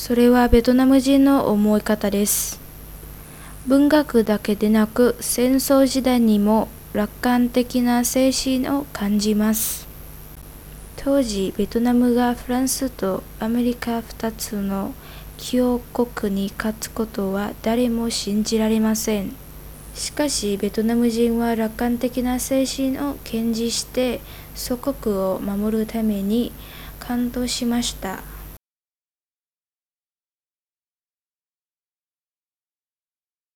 それはベトナム人の思い方です。文学だけでなく戦争時代にも楽観的な精神を感じます。当時ベトナムがフランスとアメリカ2つの強国に勝つことは誰も信じられません。しかしベトナム人は楽観的な精神を堅持して祖国を守るために感動しました。